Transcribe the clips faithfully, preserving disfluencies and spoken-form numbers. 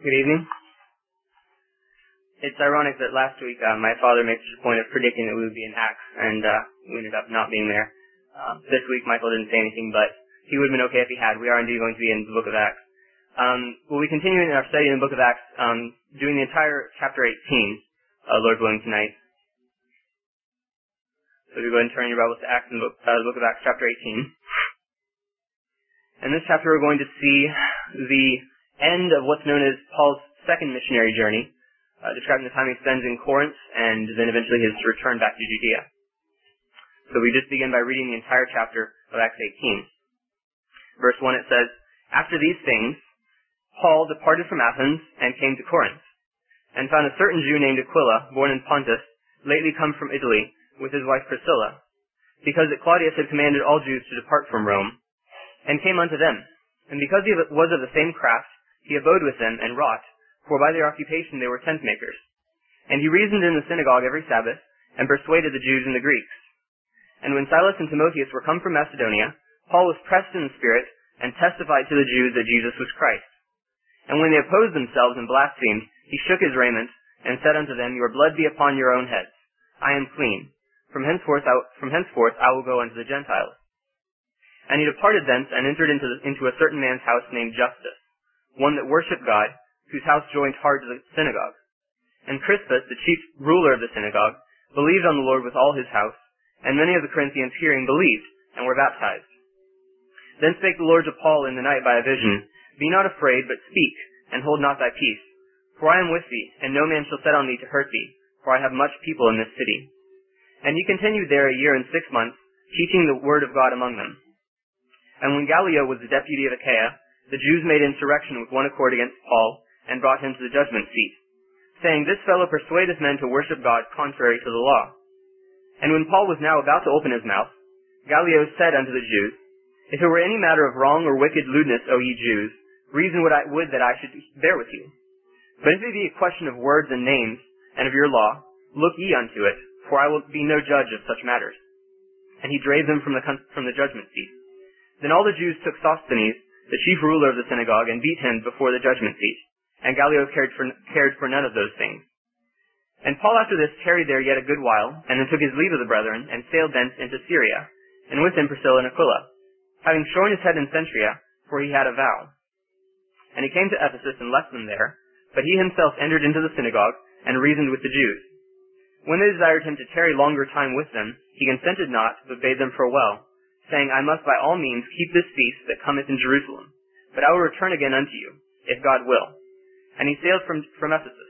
Good evening. It's ironic that last week uh, my father made such a point of predicting that we would be in Acts, and uh, we ended up not being there. Uh, this week Michael didn't say anything, but he would have been okay if he had. We are indeed going to be in the book of Acts. Um, we'll be continuing our study in the book of Acts, um, doing the entire chapter eighteen, uh, Lord willing, tonight. So we go ahead and turn your Bibles to Acts, in the book, uh, the book of Acts, chapter eighteen. In this chapter we're going to see the end of what's known as Paul's second missionary journey, uh, describing the time he spends in Corinth and then eventually his return back to Judea. So we just begin by reading the entire chapter of Acts eighteen. Verse one, it says, "After these things, Paul departed from Athens and came to Corinth, and found a certain Jew named Aquila, born in Pontus, lately come from Italy, with his wife Priscilla, because that Claudius had commanded all Jews to depart from Rome, and came unto them. And because he was of the same craft, he abode with them and wrought, for by their occupation they were tent makers. And he reasoned in the synagogue every Sabbath, and persuaded the Jews and the Greeks. And when Silas and Timotheus were come from Macedonia, Paul was pressed in the Spirit, and testified to the Jews that Jesus was Christ. And when they opposed themselves and blasphemed, he shook his raiment, and said unto them, Your blood be upon your own heads. I am clean. From henceforth I, from henceforth I will go unto the Gentiles. And he departed thence, and entered into, the, into a certain man's house named Justus, one that worshipped God, whose house joined hard to the synagogue. And Crispus, the chief ruler of the synagogue, believed on the Lord with all his house, and many of the Corinthians hearing believed, and were baptized. Then spake the Lord to Paul in the night by a vision, Be not afraid, but speak, and hold not thy peace. For I am with thee, and no man shall set on thee to hurt thee, for I have much people in this city. And he continued there a year and six months, teaching the word of God among them. And when Gallio was the deputy of Achaia, the Jews made insurrection with one accord against Paul, and brought him to the judgment seat, saying, This fellow persuadeth men to worship God contrary to the law. And when Paul was now about to open his mouth, Gallio said unto the Jews, If it were any matter of wrong or wicked lewdness, O ye Jews, reason would I would that I should bear with you. But if it be a question of words and names, and of your law, look ye unto it, for I will be no judge of such matters. And he drave them from the from the judgment seat. Then all the Jews took Sosthenes, the chief ruler of the synagogue, and beat him before the judgment seat. And Gallio cared for, cared for none of those things. And Paul after this tarried there yet a good while, and then took his leave of the brethren, and sailed thence into Syria, and with him Priscilla and Aquila, having shorn his head in Cenchrea, for he had a vow. And he came to Ephesus and left them there, but he himself entered into the synagogue, and reasoned with the Jews. When they desired him to tarry longer time with them, he consented not, but bade them farewell, saying, I must by all means keep this feast that cometh in Jerusalem, but I will return again unto you, if God will. And he sailed from, from Ephesus.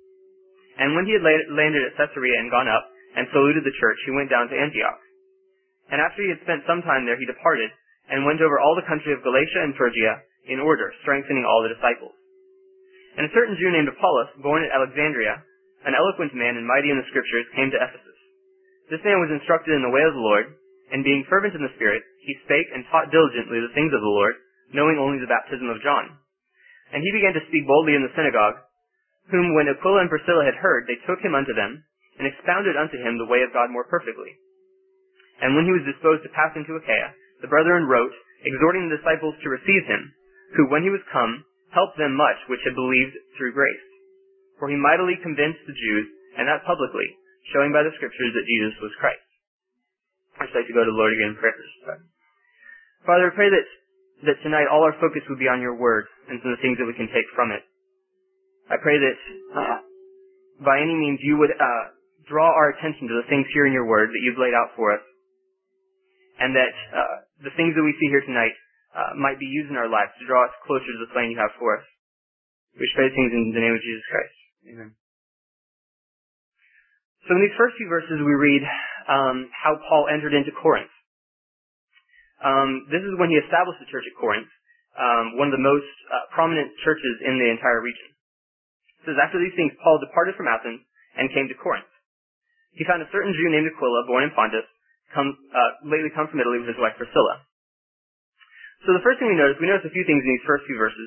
And when he had landed at Caesarea and gone up, and saluted the church, he went down to Antioch. And after he had spent some time there, he departed, and went over all the country of Galatia and Phrygia, in order, strengthening all the disciples. And a certain Jew named Apollos, born at Alexandria, an eloquent man and mighty in the Scriptures, came to Ephesus. This man was instructed in the way of the Lord, and being fervent in the Spirit, he spake and taught diligently the things of the Lord, knowing only the baptism of John. And he began to speak boldly in the synagogue, whom when Aquila and Priscilla had heard, they took him unto them, and expounded unto him the way of God more perfectly. And when he was disposed to pass into Achaia, the brethren wrote, exhorting the disciples to receive him, who, when he was come, helped them much which had believed through grace. For he mightily convinced the Jews, and that publicly, showing by the Scriptures that Jesus was Christ. I'd like to go to the Lord again in prayer. Father, I pray that, that tonight all our focus would be on your word and some of the things that we can take from it. I pray that uh, by any means you would uh, draw our attention to the things here in your word that you've laid out for us, and that uh, the things that we see here tonight uh, might be used in our lives to draw us closer to the plan you have for us. We pray things in the name of Jesus Christ. Amen. So in these first few verses we read um, how Paul entered into Corinth. Um, this is when he established the church at Corinth, um, one of the most uh, prominent churches in the entire region. It says, After these things Paul departed from Athens and came to Corinth. He found a certain Jew named Aquila, born in Pontus, come, uh, lately come from Italy with his wife Priscilla. So the first thing we notice, we notice a few things in these first few verses.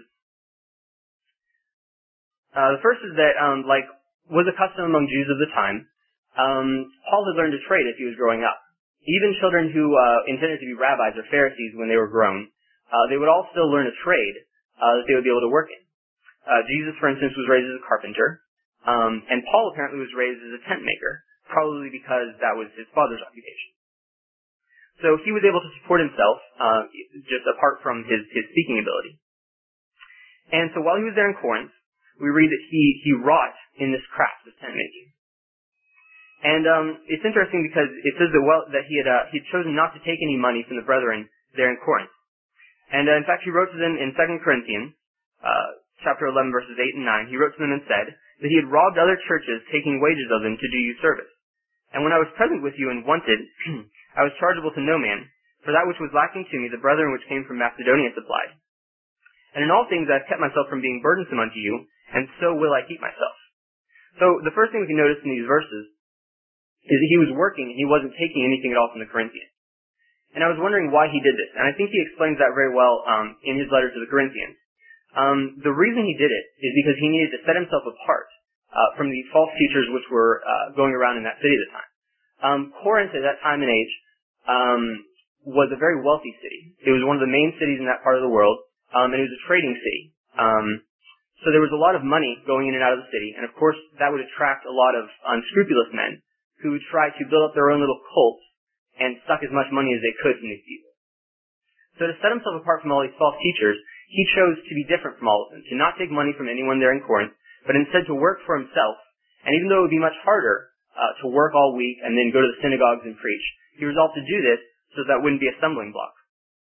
Uh, the first is that, um, like was a custom among Jews of the time, um, Paul had learned a trade as he was growing up. Even children who uh, intended to be rabbis or Pharisees when they were grown, uh, they would all still learn a trade uh, that they would be able to work in. Uh, Jesus, for instance, was raised as a carpenter, um, and Paul apparently was raised as a tent maker, probably because that was his father's occupation. So he was able to support himself, uh, just apart from his, his speaking ability. And so while he was there in Corinth, we read that he, he wrought in this craft of tent making. And um, it's interesting because it says that well that he had uh, he had chosen not to take any money from the brethren there in Corinth. And uh, in fact, he wrote to them in Second Corinthians, uh, chapter eleven, verses eight and nine. He wrote to them and said that he had robbed other churches, taking wages of them to do you service. And when I was present with you and wanted, I was chargeable to no man, for that which was lacking to me, the brethren which came from Macedonia supplied. And in all things I have kept myself from being burdensome unto you, and so will I keep myself. So the first thing we can notice in these verses is that he was working and he wasn't taking anything at all from the Corinthians. And I was wondering why he did this, and I think he explains that very well um, in his letter to the Corinthians. Um, the reason he did it is because he needed to set himself apart uh, from the false teachers which were uh, going around in that city at the time. Um, Corinth at that time and age um, was a very wealthy city. It was one of the main cities in that part of the world, um, and it was a trading city. Um, so there was a lot of money going in and out of the city, and of course that would attract a lot of unscrupulous men who would try to build up their own little cults and suck as much money as they could from these people. So to set himself apart from all these false teachers, he chose to be different from all of them, to not take money from anyone there in Corinth, but instead to work for himself. And even though it would be much harder uh, to work all week and then go to the synagogues and preach, he resolved to do this so that wouldn't be a stumbling block.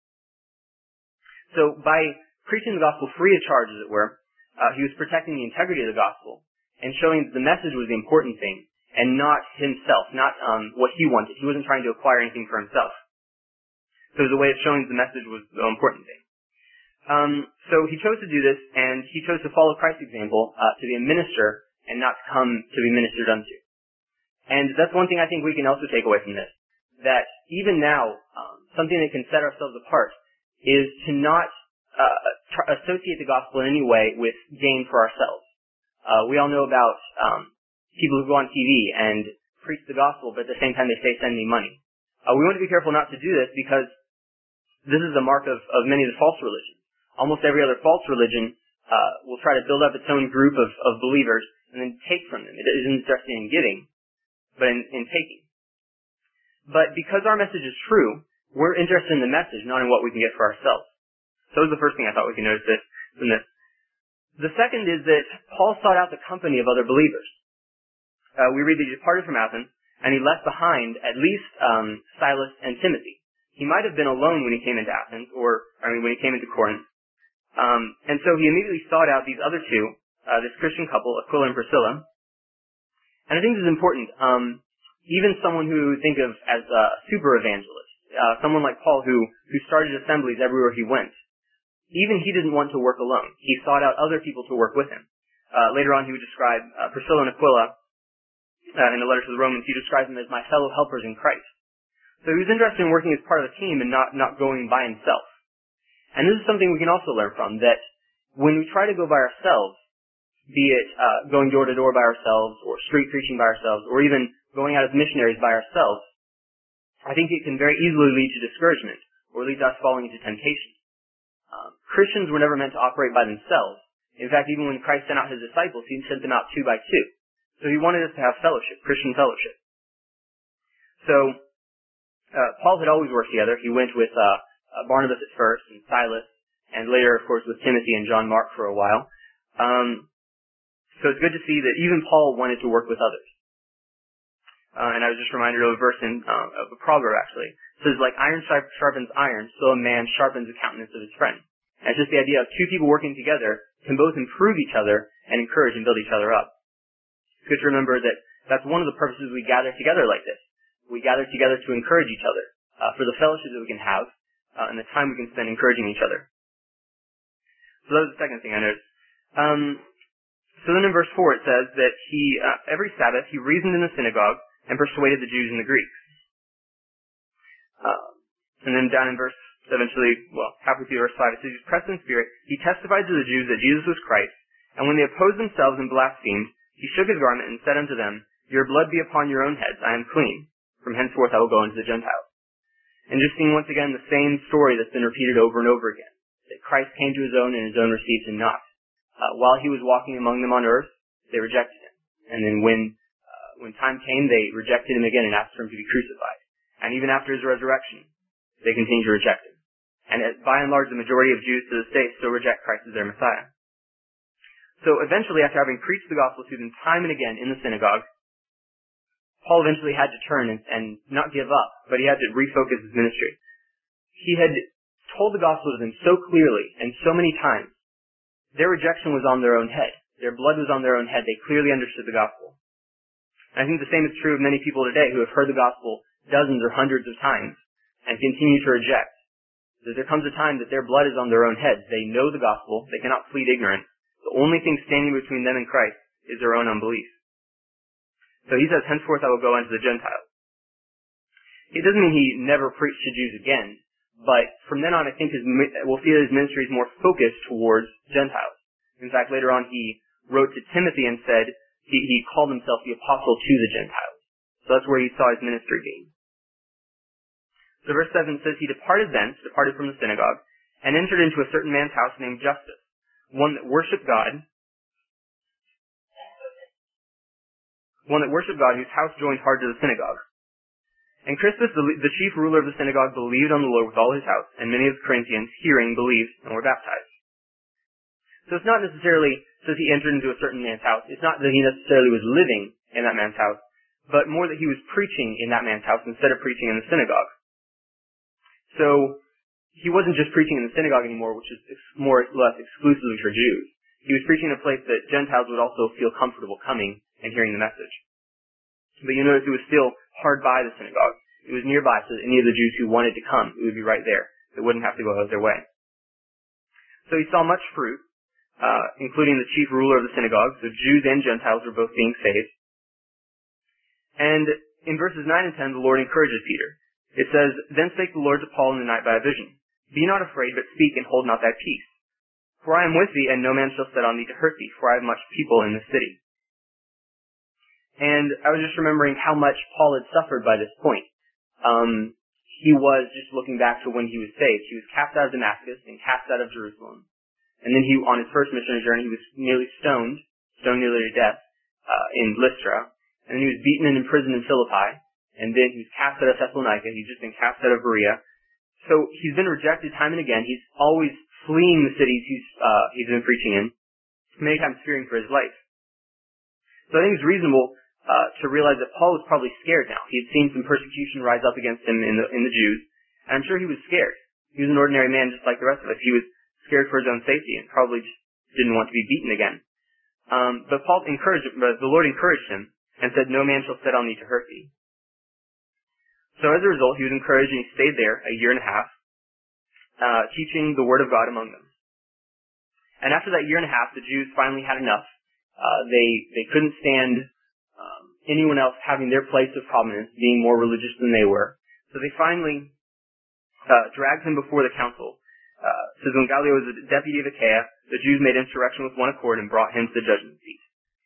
So by preaching the gospel free of charge, as it were, uh, he was protecting the integrity of the gospel and showing that the message was the important thing, and not himself, not um, what he wanted. He wasn't trying to acquire anything for himself. So it was a way of showing the message was the important thing. Um, so he chose to do this, and he chose to follow Christ's example, uh, to be a minister and not to come to be ministered unto. And that's one thing I think we can also take away from this, that even now, um, something that can set ourselves apart is to not uh, tr- associate the gospel in any way with gain for ourselves. Uh, we all know about um, people who go on T V and preach the gospel, but at the same time they say, send me money. Uh, we want to be careful not to do this because this is the mark of, of many of the false religions. Almost every other false religion uh, will try to build up its own group of, of believers and then take from them. It isn't interested in giving, but in, in taking. But because our message is true, we're interested in the message, not in what we can get for ourselves. So that was the first thing I thought we could notice this, from this. The second is that Paul sought out the company of other believers. Uh, we read that he departed from Athens, and he left behind at least um, Silas and Timothy. He might have been alone when he came into Athens, or I mean, when he came into Corinth. Um, and so he immediately sought out these other two, uh, this Christian couple, Aquila and Priscilla. And I think this is important. Um, even someone who we think of as a super evangelist, uh, someone like Paul who who started assemblies everywhere he went, even he didn't want to work alone. He sought out other people to work with him. Uh, later on, he would describe uh, Priscilla and Aquila. Uh, in the letter to the Romans, he describes them as my fellow helpers in Christ. So he was interested in working as part of a team and not, not going by himself. And this is something we can also learn from, that when we try to go by ourselves, be it uh, going door to door by ourselves, or street preaching by ourselves, or even going out as missionaries by ourselves, I think it can very easily lead to discouragement, or lead to us falling into temptation. Um, Christians were never meant to operate by themselves. In fact, even when Christ sent out his disciples, he sent them out two by two. So he wanted us to have fellowship, Christian fellowship. So uh, Paul had always worked together. He went with uh, uh, Barnabas at first, and Silas, and later, of course, with Timothy and John Mark for a while. Um, so it's good to see that even Paul wanted to work with others. Uh, and I was just reminded of a verse in uh, of a proverb, actually. It says, like iron sharpens iron, so a man sharpens the countenance of his friend. And it's just the idea of two people working together can both improve each other and encourage and build each other up. It's good to remember that that's one of the purposes we gather together like this. We gather together to encourage each other, uh, for the fellowship that we can have, uh, and the time we can spend encouraging each other. So that was the second thing I noticed. Um, so then in verse four it says that he, uh, every Sabbath, he reasoned in the synagogue and persuaded the Jews and the Greeks. Uh, and then down in verse, eventually, well, halfway through verse five, it says, he was pressed in spirit. He testified to the Jews that Jesus was Christ, and when they opposed themselves and blasphemed, he shook his garment and said unto them, your blood be upon your own heads, I am clean. From henceforth I will go into the Gentiles. And just seeing once again the same story that's been repeated over and over again. That Christ came to his own and his own received him not. Uh, while he was walking among them on earth, they rejected him. And then when uh, when time came, they rejected him again and asked for him to be crucified. And even after his resurrection, they continued to reject him. And uh, by and large, the majority of Jews to this day still reject Christ as their Messiah. So eventually, after having preached the gospel to them time and again in the synagogue, Paul eventually had to turn and, and not give up, but he had to refocus his ministry. He had told the gospel to them so clearly and so many times. Their rejection was on their own head. Their blood was on their own head. They clearly understood the gospel. And I think the same is true of many people today who have heard the gospel dozens or hundreds of times and continue to reject. That there comes a time that their blood is on their own heads. They know the gospel. They cannot plead ignorance. The only thing standing between them and Christ is their own unbelief. So he says, henceforth I will go unto the Gentiles. It doesn't mean he never preached to Jews again, but from then on I think his, we'll see that his ministry is more focused towards Gentiles. In fact, later on he wrote to Timothy and said he, he called himself the apostle to the Gentiles. So that's where he saw his ministry being. So verse seven says, he departed thence, departed from the synagogue, and entered into a certain man's house named Justus, one that worshipped God, one that worshipped God, whose house joined hard to the synagogue. And Crispus, the, the chief ruler of the synagogue, believed on the Lord with all his house, and many of the Corinthians, hearing, believed, and were baptized. So it's not necessarily, says he entered into a certain man's house, it's not that he necessarily was living in that man's house, but more that he was preaching in that man's house instead of preaching in the synagogue. So, he wasn't just preaching in the synagogue anymore, which is more or less exclusively for Jews. He was preaching in a place that Gentiles would also feel comfortable coming and hearing the message. But you notice it was still hard by the synagogue. It was nearby, so that any of the Jews who wanted to come, it would be right there. They wouldn't have to go out their way. So he saw much fruit, uh, including the chief ruler of the synagogue, so Jews and Gentiles were both being saved. And in verses nine and ten, the Lord encourages Peter. It says, Then spake the Lord to Paul in the night by a vision. Be not afraid, but speak, and hold not thy peace. For I am with thee, and no man shall set on thee to hurt thee, for I have much people in this city. And I was just remembering how much Paul had suffered by this point. Um, he was, just looking back to when he was saved, he was cast out of Damascus and cast out of Jerusalem. And then he, on his first missionary journey, he was nearly stoned, stoned nearly to death, uh, in Lystra. And then he was beaten and imprisoned in Philippi. And then he was cast out of Thessalonica. He's just been cast out of Berea. So he's been rejected time and again. He's always fleeing the cities he's, uh, he's been preaching in, many times fearing for his life. So I think it's reasonable Uh, to realize that Paul was probably scared now. He had seen some persecution rise up against him in the, in the Jews, and I'm sure he was scared. He was an ordinary man just like the rest of us. He was scared for his own safety and probably just didn't want to be beaten again. Um, but Paul encouraged, but the Lord encouraged him and said, No man shall set on thee to hurt thee. So as a result, he was encouraged and he stayed there a year and a half, uh, teaching the word of God among them. And after that year and a half, the Jews finally had enough. Uh, they, they couldn't stand Um, anyone else having their place of prominence, being more religious than they were. So they finally uh, dragged him before the council. Uh, says when Gallio was a deputy of Achaia, the Jews made insurrection with one accord and brought him to the judgment seat.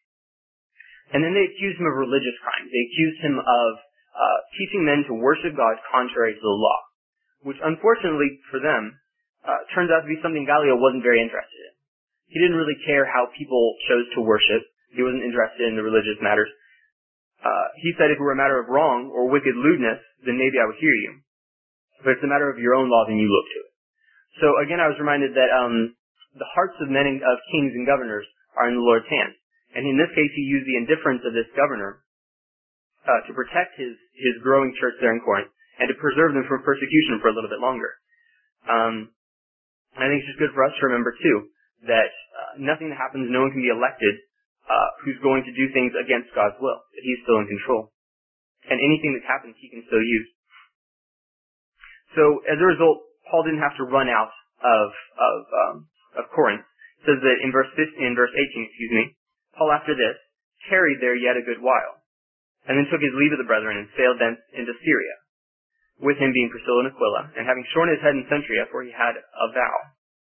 And then they accused him of religious crimes. They accused him of uh, teaching men to worship God contrary to the law, which unfortunately for them uh, turns out to be something Gallio wasn't very interested in. He didn't really care how people chose to worship. He wasn't interested in the religious matters. Uh, he said if it were a matter of wrong or wicked lewdness, then maybe I would hear you. But if it's a matter of your own law, then you look to it. So again, I was reminded that um, the hearts of men, and, of kings and governors are in the Lord's hands. And in this case, he used the indifference of this governor uh, to protect his, his growing church there in Corinth and to preserve them from persecution for a little bit longer. Um, I think it's just good for us to remember, too, that uh, nothing that happens, no one can be elected Uh, who's going to do things against God's will, that he's still in control. And anything that happens, he can still use. So, as a result, Paul didn't have to run out of, of, um, of Corinth. It says that in verse fifteen, in verse eighteen, excuse me, Paul after this tarried there yet a good while, and then took his leave of the brethren and sailed thence into Syria, with him being Priscilla and Aquila, and having shorn his head in Cenchrea, for he had a vow.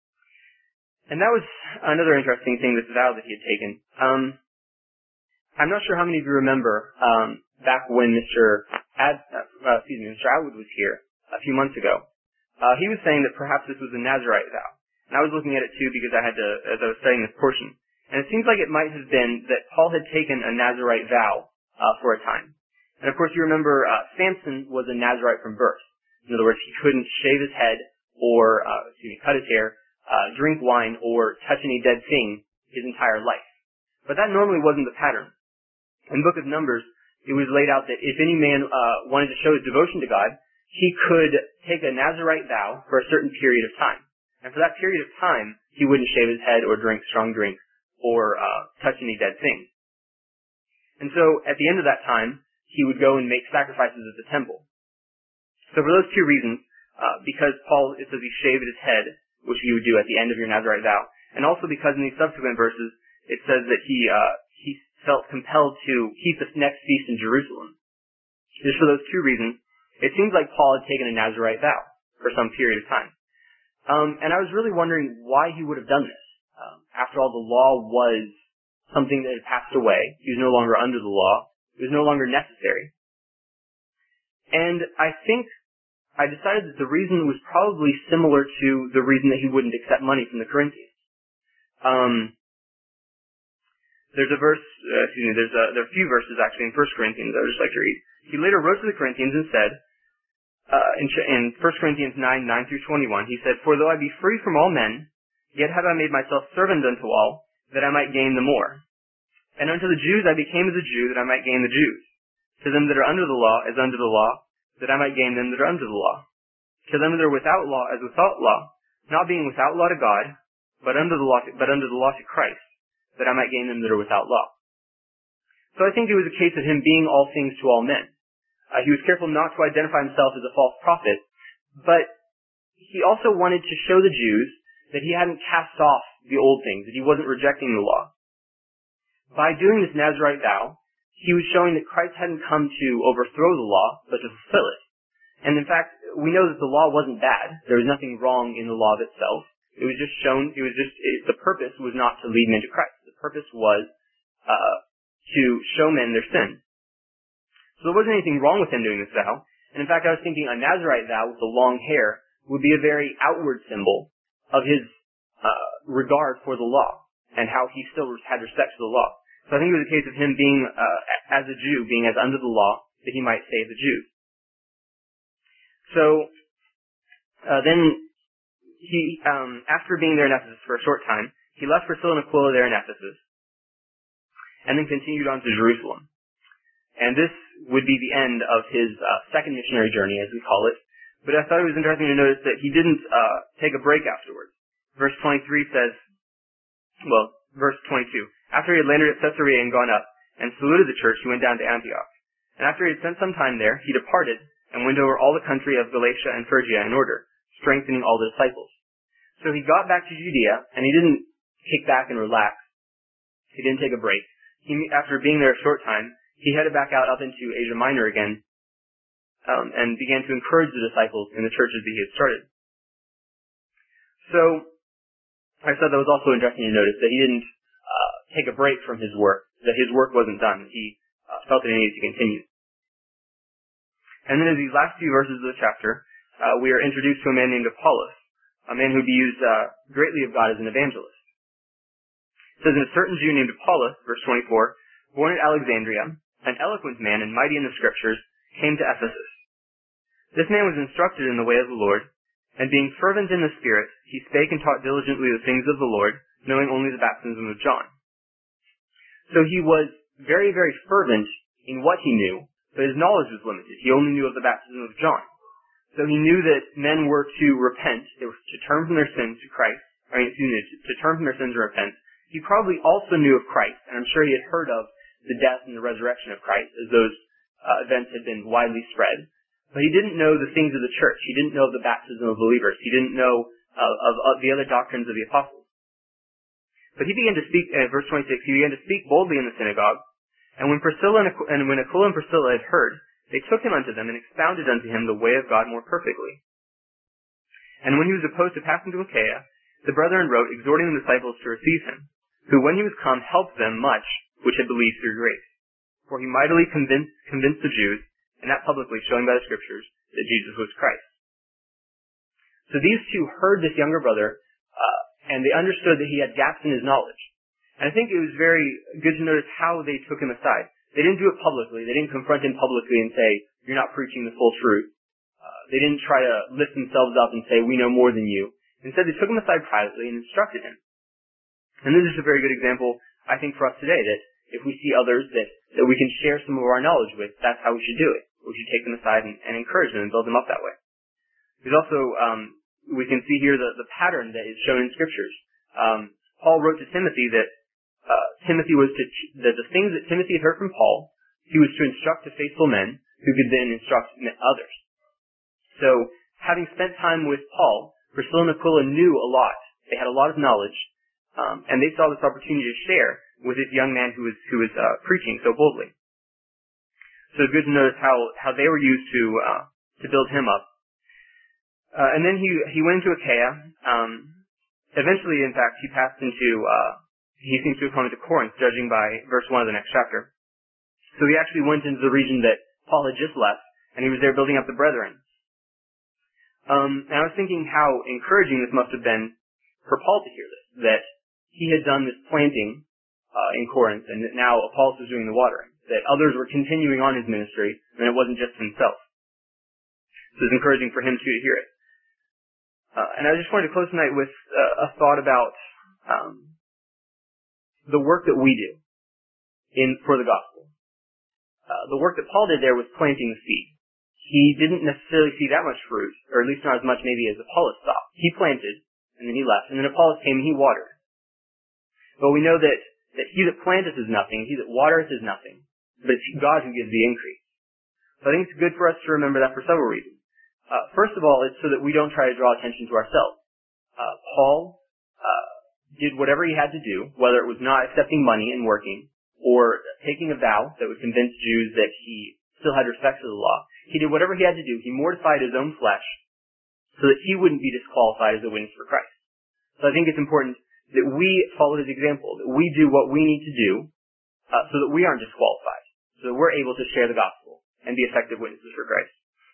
And that was another interesting thing, this vow that he had taken. Um, I'm not sure how many of you remember um, back when Mister Ad, uh, excuse me, Mister Atwood was here a few months ago. Uh, he was saying that perhaps this was a Nazirite vow. And I was looking at it too because I had to, as I was studying this portion. And it seems like it might have been that Paul had taken a Nazirite vow uh, for a time. And of course you remember uh, Samson was a Nazirite from birth. In other words, he couldn't shave his head or, uh, excuse me, cut his hair, uh, drink wine, or touch any dead thing his entire life. But that normally wasn't the pattern. In the book of Numbers, it was laid out that if any man uh, wanted to show his devotion to God, he could take a Nazirite vow for a certain period of time. And for that period of time, he wouldn't shave his head or drink strong drink or uh, touch any dead thing. And so at the end of that time, he would go and make sacrifices at the temple. So for those two reasons, uh, because Paul, it says he shaved his head, which he would do at the end of your Nazirite vow, and also because in these subsequent verses, it says that he uh, he felt compelled to keep the next feast in Jerusalem. Just for those two reasons, it seems like Paul had taken a Nazirite vow for some period of time. Um, and I was really wondering why he would have done this. Um, after all, the law was something that had passed away. He was no longer under the law. It was no longer necessary. And I think I decided that the reason was probably similar to the reason that he wouldn't accept money from the Corinthians. Um, there's a verse, uh, excuse me, there's a, there are a few verses actually in First Corinthians I would just like to read. He later wrote to the Corinthians and said, uh, in, in First Corinthians nine, nine through twenty-one, he said, "For though I be free from all men, yet have I made myself servant unto all, that I might gain the more. And unto the Jews I became as a Jew, that I might gain the Jews. To them that are under the law, as under the law, that I might gain them that are under the law. To them that are without law, as without law, not being without law to God, but under the law, to, but under the law to Christ, that I might gain them that are without law." So I think it was a case of him being all things to all men. Uh, he was careful not to identify himself as a false prophet, but he also wanted to show the Jews that he hadn't cast off the old things, that he wasn't rejecting the law. By doing this Nazirite vow, he was showing that Christ hadn't come to overthrow the law, but to fulfill it. And in fact, we know that the law wasn't bad. There was nothing wrong in the law itself. It was just shown, it was just, it, the purpose was not to lead men to Christ. The purpose was uh, to show men their sin. So there wasn't anything wrong with him doing this vow. And in fact, I was thinking a Nazirite vow with the long hair would be a very outward symbol of his uh, regard for the law and how he still had respect for the law. So I think it was a case of him being, uh, as a Jew, being as under the law, that he might save the Jews. So, uh, then, he, um, after being there in Ephesus for a short time, he left Priscilla and Aquila there in Ephesus, and then continued on to Jerusalem. And this would be the end of his, uh, second missionary journey, as we call it. But I thought it was interesting to notice that he didn't, uh, take a break afterwards. Verse twenty-three says, well, verse twenty-two, "After he had landed at Caesarea and gone up, and saluted the church, he went down to Antioch. And after he had spent some time there, he departed, and went over all the country of Galatia and Phrygia in order, strengthening all the disciples." So he got back to Judea, and he didn't kick back and relax. He didn't take a break. He, after being there a short time, he headed back out up into Asia Minor again, um, and began to encourage the disciples in the churches that he had started. So, I thought that was also interesting to notice that he didn't uh, take a break from his work, that his work wasn't done. He uh, felt that he needed to continue. And then in these last few verses of the chapter, uh, we are introduced to a man named Apollos, a man who would be used uh, greatly of God as an evangelist. It says, "And a certain Jew named Apollos," verse twenty-four, "born at Alexandria, an eloquent man and mighty in the Scriptures, came to Ephesus. This man was instructed in the way of the Lord, and being fervent in the Spirit, he spake and taught diligently the things of the Lord, knowing only the baptism of John." So he was very, very fervent in what he knew, but his knowledge was limited. He only knew of the baptism of John. So he knew that men were to repent, they were to turn from their sins to Christ, I mean, excuse me, to turn from their sins and repent. He probably also knew of Christ, and I'm sure he had heard of the death and the resurrection of Christ, as those uh, events had been widely spread. But he didn't know the things of the church. He didn't know of the baptism of believers. He didn't know uh, of, of the other doctrines of the apostles. But he began to speak, uh, verse twenty-six, he began to speak boldly in the synagogue. And when Priscilla and, Aqu- and when Aquila and Priscilla had heard, they took him unto them and expounded unto him the way of God more perfectly. And when he was opposed to pass into Achaia, the brethren wrote, exhorting the disciples to receive him, who when he was come helped them much which had believed through grace. For he mightily convinced, convinced the Jews, and that publicly, showing by the Scriptures that Jesus was Christ. So these two heard this younger brother uh, and they understood that he had gaps in his knowledge. And I think it was very good to notice how they took him aside. They didn't do it publicly. They didn't confront him publicly and say, you're not preaching the full truth. Uh, they didn't try to lift themselves up and say, we know more than you. Instead, they took him aside privately and instructed him. And this is a very good example, I think, for us today, that if we see others that, that we can share some of our knowledge with, that's how we should do it. We should take them aside and, and encourage them and build them up that way. There's also, um, we can see here the, the pattern that is shown in Scriptures. Um, Paul wrote to Timothy that uh, Timothy was to, that the things that Timothy had heard from Paul, he was to instruct to faithful men who could then instruct others. So, having spent time with Paul, Priscilla and Aquila knew a lot. They had a lot of knowledge, um, and they saw this opportunity to share with this young man who was who was uh, preaching so boldly. So it's good to notice how, how they were used to uh, to build him up. Uh, and then he he went into Achaia. Um, eventually, in fact, he passed into uh, he seems to have come into Corinth, judging by verse one of the next chapter. So he actually went into the region that Paul had just left, and he was there building up the brethren. Um, and I was thinking how encouraging this must have been for Paul to hear this, that he had done this planting uh, in Corinth, and that now Apollos was doing the watering, that others were continuing on his ministry, and it wasn't just himself. So it's encouraging for him too to hear it. Uh, and I just wanted to close tonight with uh, a thought about um, the work that we do in for the gospel. Uh, the work that Paul did there was planting the seed. He didn't necessarily see that much fruit, or at least not as much maybe as Apollos saw. He planted, and then he left, and then Apollos came and he watered. But we know that, that he that planteth is nothing, he that watereth is nothing, but it's God who gives the increase. So I think it's good for us to remember that for several reasons. Uh, first of all, it's so that we don't try to draw attention to ourselves. Uh, Paul uh, did whatever he had to do, whether it was not accepting money and working, or taking a vow that would convince Jews that he still had respect for the law. He did whatever he had to do. He mortified his own flesh so that he wouldn't be disqualified as a witness for Christ. So I think it's important that we follow his example, that we do what we need to do uh, so that we aren't disqualified, so that we're able to share the gospel and be effective witnesses for Christ.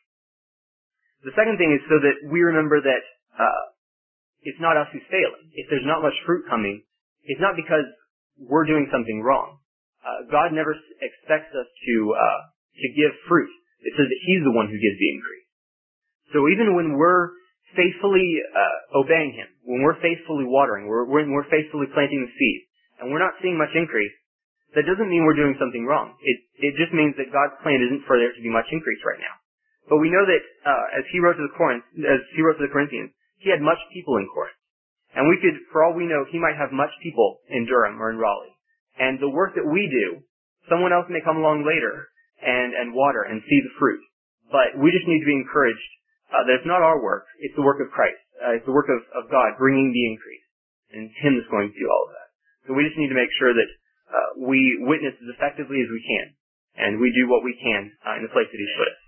The second thing is so that we remember that uh, it's not us who's failing. If there's not much fruit coming, it's not because we're doing something wrong. Uh, God never expects us to uh, to give fruit. It says that He's the one who gives the increase. So even when we're faithfully uh, obeying Him, when we're faithfully watering, we're, when we're faithfully planting the seed, and we're not seeing much increase, that doesn't mean we're doing something wrong. It it just means that God's plan isn't for there to be much increase right now. But we know that uh, as He wrote to the Corinth, as He wrote to the Corinthians, He had much people in Corinth, and we could, for all we know, He might have much people in Durham or in Raleigh. And the work that we do, someone else may come along later and, and water and see the fruit. But we just need to be encouraged uh, that it's not our work, it's the work of Christ. Uh, it's the work of, of God bringing the increase. And it's Him that's going to do all of that. So we just need to make sure that uh, we witness as effectively as we can. And we do what we can uh, in the place that He's put us.